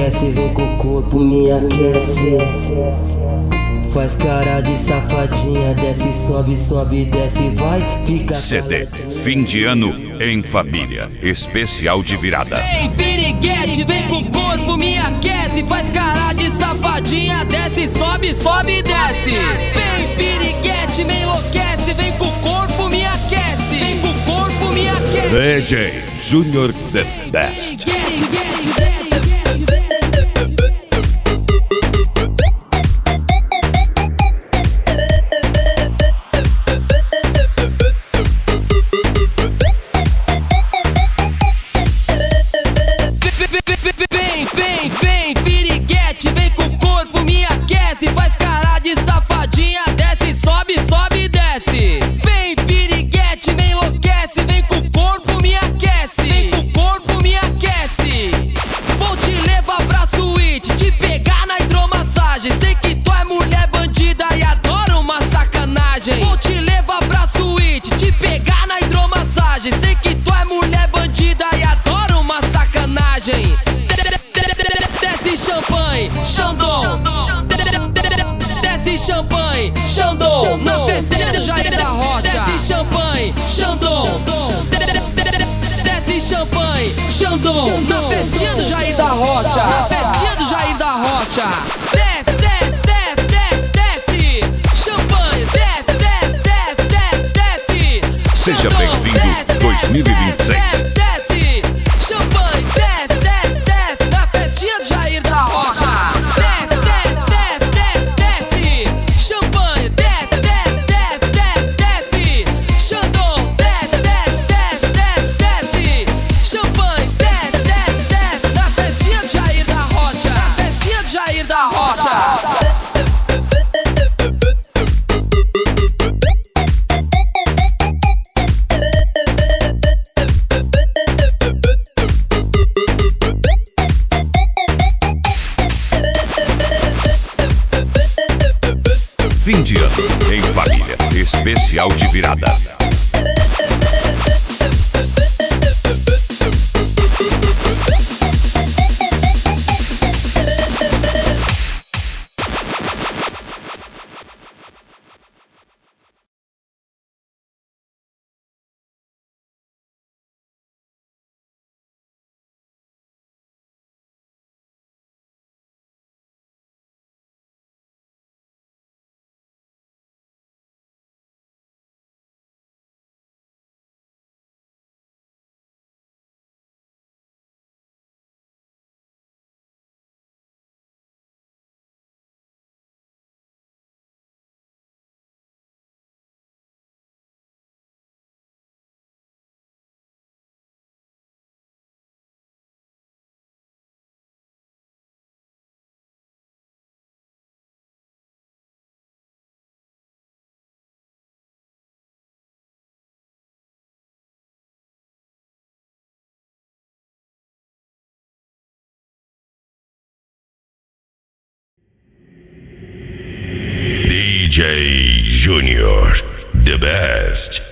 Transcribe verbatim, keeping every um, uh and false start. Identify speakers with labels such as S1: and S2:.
S1: enlouquece, vem com o corpo, me aquece. Faz cara de safadinha, desce, sobe, sobe, desce, vai, fica.
S2: C D Fim de Ano em Família, especial de virada.
S3: Vem piriguete, vem com o corpo, me aquece. Faz cara de safadinha, desce, sobe, sobe, desce. Vem piriguete, me enlouquece, vem com o corpo, me aquece. Vem com o corpo, me aquece.
S2: D J Junior The Best.
S3: Vem, vem, vem, piriguete, vem com o corpo, me aquece. Faz cara de safadinha, desce, sobe, sobe, desce. Vem, piriguete, me enlouquece, vem com o corpo, me aquece. Vem com o corpo, me aquece. Vou te levar pra suíte, te pegar na hidromassagem. Sei que tu é mulher bandida e adora uma sacanagem. Vou te levar pra suíte, te pegar na hidromassagem. Sei que tu é mulher bandida e adora uma sacanagem. Desce champanhe, Xandão. Desce champanhe, Xandão. Na festinha do Jair da Rocha. Desce champanhe, Xandão. Desce champanhe, Xandão. Na festinha do Jair da Rocha. Na festinha do Jair da Rocha. Desce, desce, desce, desce, desce. Champanhe, desce, desce, desce, desce, desce.
S2: Seja bem-vindo dois mil e vinte e seis.
S3: Desce, champanhe, desce, desce, desce. Na festinha do Jair da Rocha. Desce, desce, desce, desce, desce. Champanhe, desce, desce, desce, desce, desce. Xandão, desce, desce, desce, desce, desce. Champanhe, desce, desce, desce. Na festinha do Jair da Rocha. Na festinha do Jair da Rocha.
S2: Fim de Ano em Família, especial de virada. D J Junior The Best.